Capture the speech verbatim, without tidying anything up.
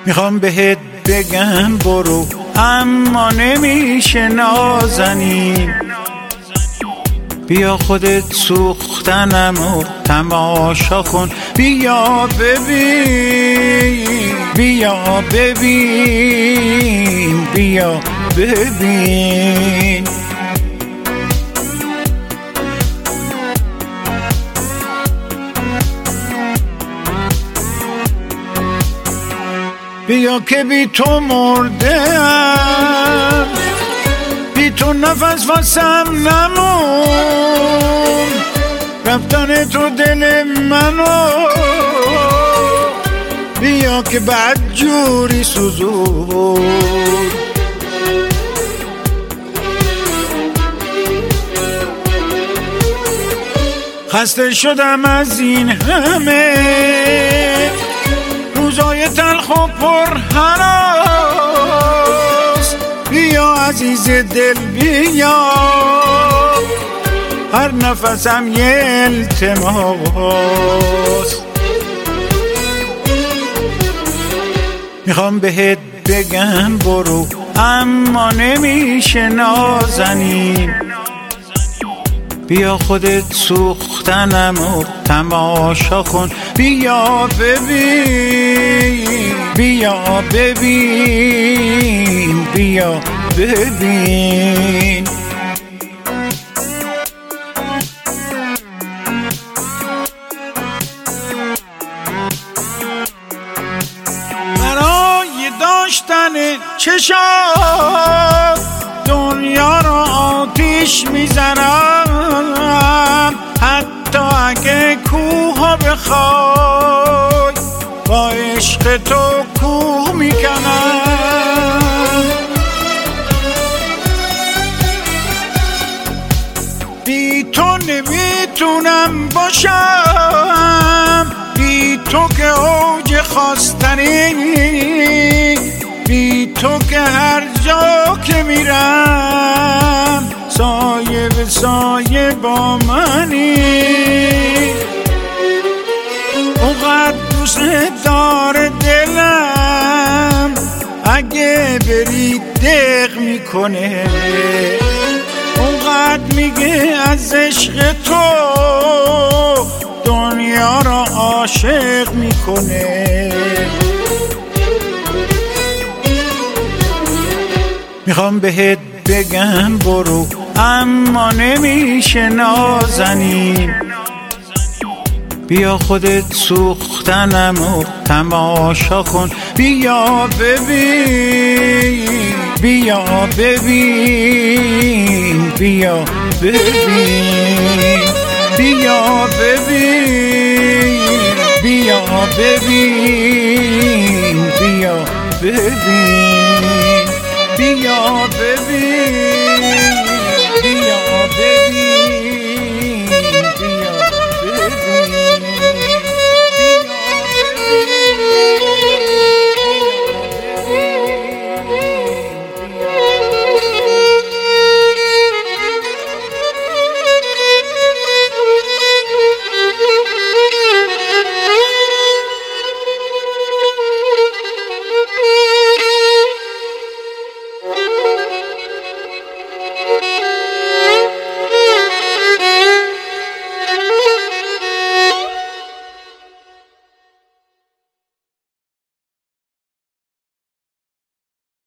میخوام بهت بگم برو اما نمیشه نازنین. بیا خودت سوختنم و تماشا کن، بیا ببین بیا ببین بیا ببین. بیا که بی تو مردم، بی تو نفس واسم نمون، رفتن تو دل منو بیا که بد جوری سوزون. خسته شدم از این همه روزای تلخ و پر هراس، بیا عزیز دل بیا، هر نفسم یه التماس. میخوام بهت بگم برو اما نمیشه نازنین. بیا خودت سوختنم و تماشا کن، بیا ببین بیا ببین بیا ببین. برای داشتن چشات دنیا رو آتیش میزنم، حتی اگه کوه بخوای با عشق تو کوه میکنم. بی تو نمیتونم باشم، بی تو که اوج خواستنی، بی تو که هر جا که میرم سایه به سایه با منی. اونقدر دوست داره دلم اگه بری دق میکنه، اونقدر میگه از عشق تو دنیا را عاشق میکنه. میخوام بهت بگم برو اما نمیشه نازنین. بیا خودت سوختنم و تماشا کن، بیا ببین بیا ببین بیا ببین بیا ببین بیا ببین بیا ببین بیا ببین.